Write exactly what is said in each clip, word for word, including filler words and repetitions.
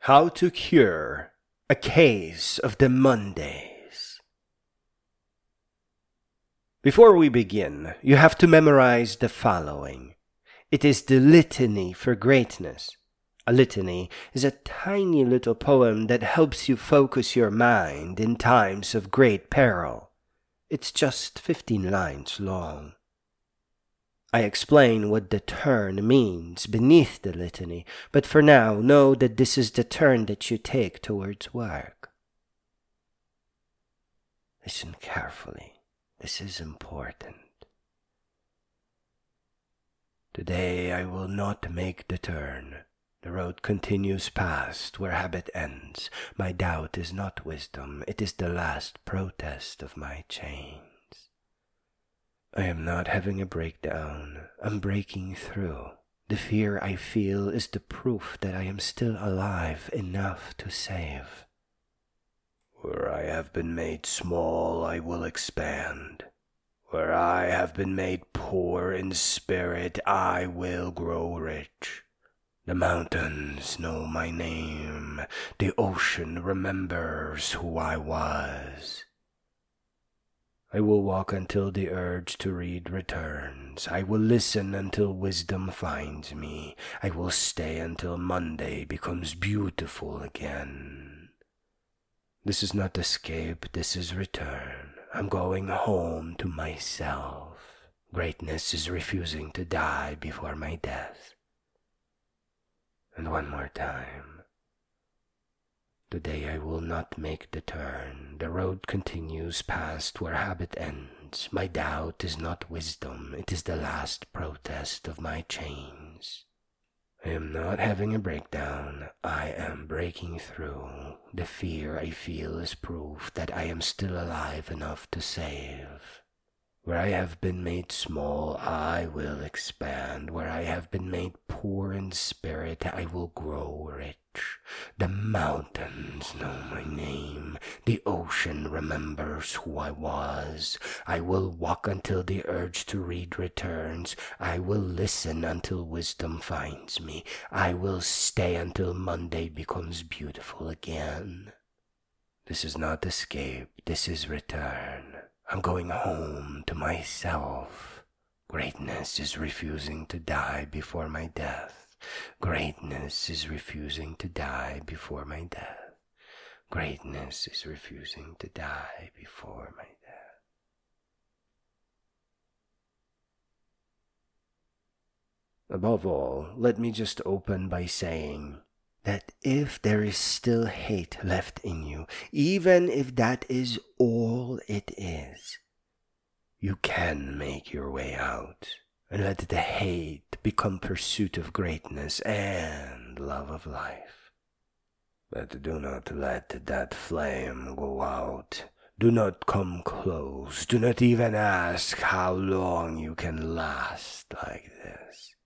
How to cure a case of the Mondays. Before we begin, you have to memorize the following. It is the Litany for Greatness. A litany is a tiny little poem that helps you focus your mind in times of great peril. It's just fifteen lines long. I explain what the turn means beneath the litany, but for now, know that this is the turn that you take towards work. Listen carefully. This is important. Today I will not make the turn. The road continues past where habit ends. My doubt is not wisdom. It is the last protest of my chains. I am not having a breakdown. I'm breaking through. The fear I feel is the proof that I am still alive enough to save. Where I have been made small, I will expand. Where I have been made poor in spirit, I will grow rich. The mountains know my name. The ocean remembers who I was. I will walk until the urge to read returns. I will listen until wisdom finds me. I will stay until Monday becomes beautiful again. This is not escape, this is return. I'm going home to myself. Greatness is refusing to die before my death. And one more time. Today I will not make the turn. The road continues past where habit ends. My doubt is not wisdom. It is the last protest of my chains. I am not having a breakdown. I am breaking through. The fear I feel is proof that I am still alive enough to save. Where I have been made small, I will expand. Where I have been made poor in spirit, I will grow rich. The mountains know my name. The ocean remembers who I was. I will walk until the urge to read returns. I will listen until wisdom finds me. I will stay until Monday becomes beautiful again. This is not escape. This is return. I'm going home to myself. Greatness is refusing to die before my death. Greatness is refusing to die before my death. Greatness is refusing to die before my death. Above all, let me just open by saying that if there is still hate left in you, even if that is all it is, you can make your way out and let the hate become pursuit of greatness and love of life. But do not let that flame go out. Do not come close. Do not even ask how long you can last like this.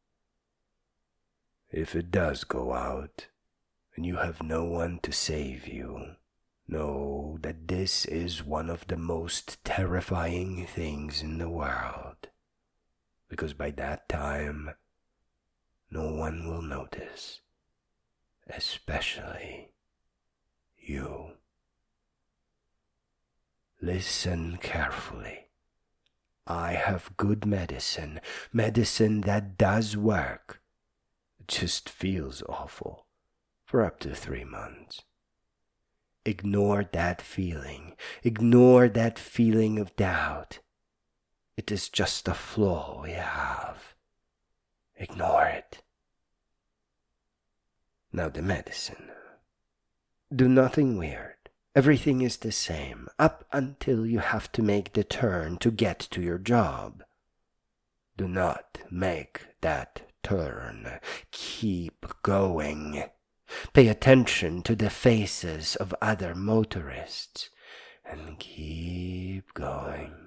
If it does go out, and you have no one to save you, know that this is one of the most terrifying things in the world, because by that time, no one will notice, especially you. Listen carefully. I have good medicine, medicine that does work. It just feels awful for up to three months. Ignore that feeling. Ignore that feeling of doubt. It is just a flaw we have. Ignore it. Now the medicine. Do nothing weird. Everything is the same up until you have to make the turn to get to your job. Do not make that turn. Keep going. Pay attention to the faces of other motorists and keep going.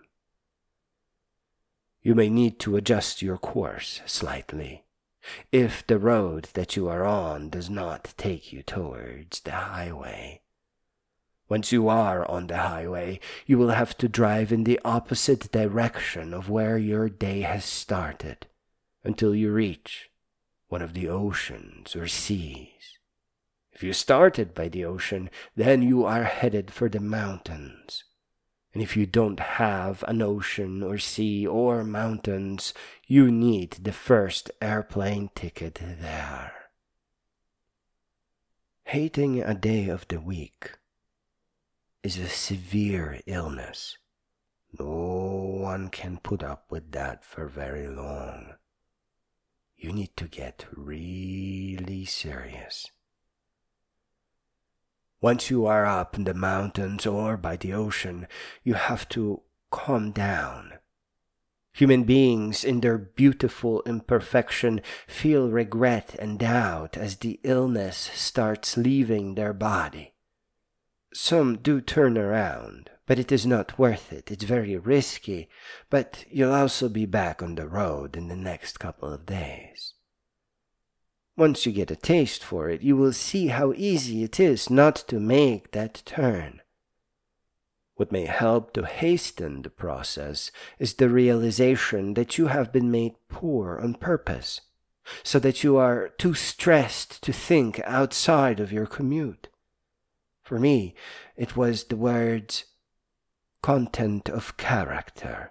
You may need to adjust your course slightly if the road that you are on does not take you towards the highway. Once you are on the highway, you will have to drive in the opposite direction of where your day has started until you reach one of the oceans or seas. If you started by the ocean, then you are headed for the mountains. And if you don't have an ocean or sea or mountains, you need the first airplane ticket there. Hating a day of the week is a severe illness. No one can put up with that for very long. You need to get really serious. Once you are up in the mountains or by the ocean, you have to calm down. Human beings, in their beautiful imperfection, feel regret and doubt as the illness starts leaving their body. Some do turn around, but it is not worth it. It's very risky, but you'll also be back on the road in the next couple of days. Once you get a taste for it, you will see how easy it is not to make that turn. What may help to hasten the process is the realization that you have been made poor on purpose, so that you are too stressed to think outside of your commute. For me, it was the words content of character.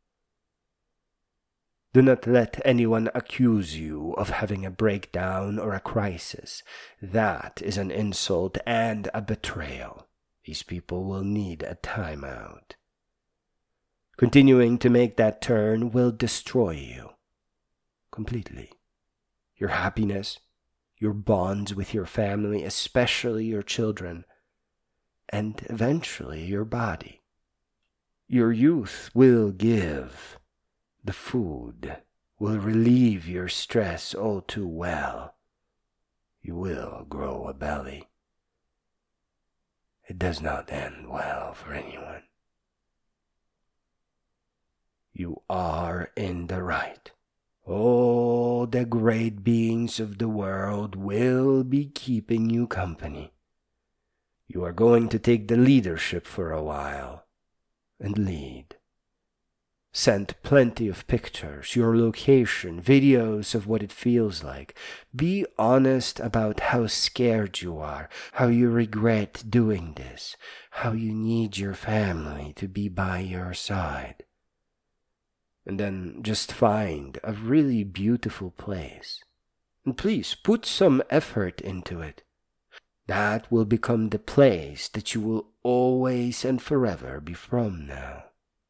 Do not let anyone accuse you of having a breakdown or a crisis. That is an insult and a betrayal. These people will need a timeout. Continuing to make that turn will destroy you completely. Your happiness, your bonds with your family, especially your children, and eventually your body. Your youth will give. The food will relieve your stress all too well. You will grow a belly. It does not end well for anyone. You are in the right. All the great beings of the world will be keeping you company. You are going to take the leadership for a while and lead. Send plenty of pictures, your location, videos of what it feels like. Be honest about how scared you are, how you regret doing this, how you need your family to be by your side. And then just find a really beautiful place. And please put some effort into it. That will become the place that you will always and forever be from now.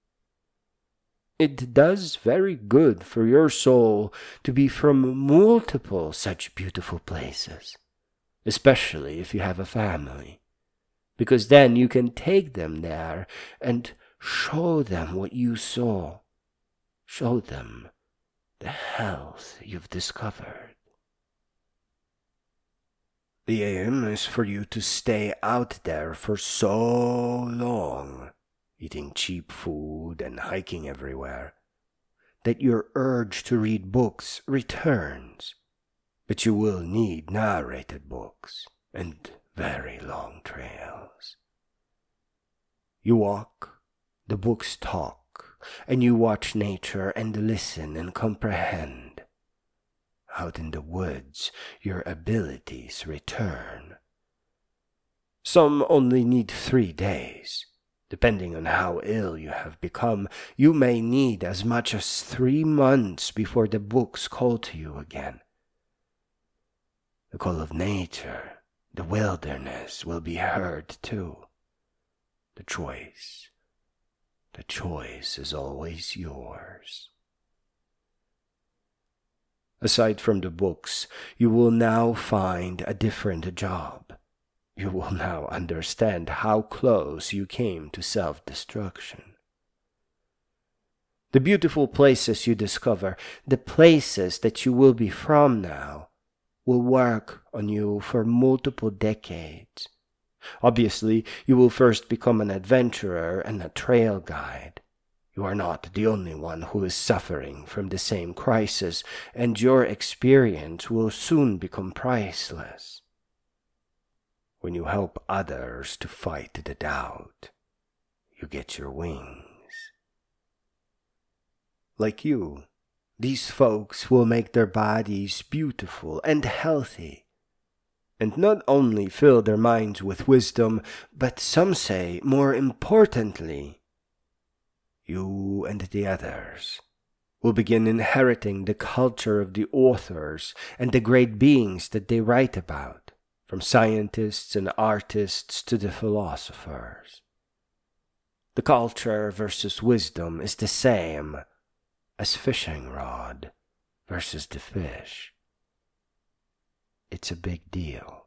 It does very good for your soul to be from multiple such beautiful places, especially if you have a family, because then you can take them there and show them what you saw, show them the health you've discovered. The aim is for you to stay out there for so long, eating cheap food and hiking everywhere, that your urge to read books returns. But you will need narrated books and very long trails. You walk, the books talk, and you watch nature and listen and comprehend. Out in the woods, your abilities return. Some only need three days. Depending on how ill you have become, you may need as much as three months before the books call to you again. The call of nature, the wilderness, will be heard too. The choice, the choice is always yours. Aside from the books, you will now find a different job. You will now understand how close you came to self-destruction. The beautiful places you discover, the places that you will be from now, will work on you for multiple decades. Obviously, you will first become an adventurer and a trail guide. You are not the only one who is suffering from the same crisis, and your experience will soon become priceless. When you help others to fight the doubt, you get your wings. Like you, these folks will make their bodies beautiful and healthy. and not only fill their minds with wisdom, but some say, more importantly, you and the others will begin inheriting the culture of the authors and the great beings that they write about, from scientists and artists to the philosophers. The culture versus wisdom is the same as fishing rod versus the fish. It's a big deal.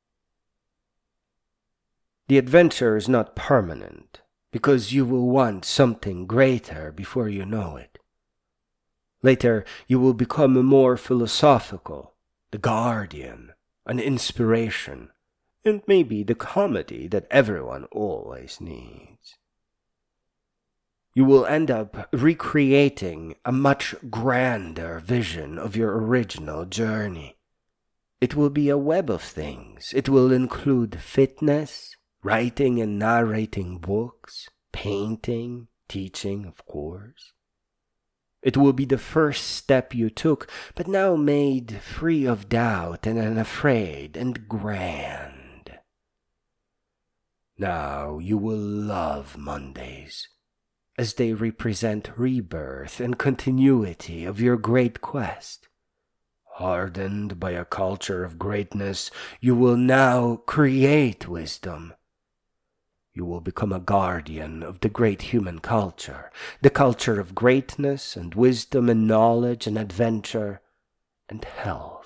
The adventure is not permanent, because you will want something greater before you know it. Later, you will become more philosophical, the guardian, an inspiration, and maybe the comedy that everyone always needs. You will end up recreating a much grander vision of your original journey. It will be a web of things. It will include fitness, writing and narrating books, painting, teaching, of course. It will be the first step you took, but now made free of doubt and unafraid and grand. Now you will love Mondays, as they represent rebirth and continuity of your great quest. Hardened by a culture of greatness, you will now create wisdom. You will become a guardian of the great human culture, the culture of greatness and wisdom and knowledge and adventure and health.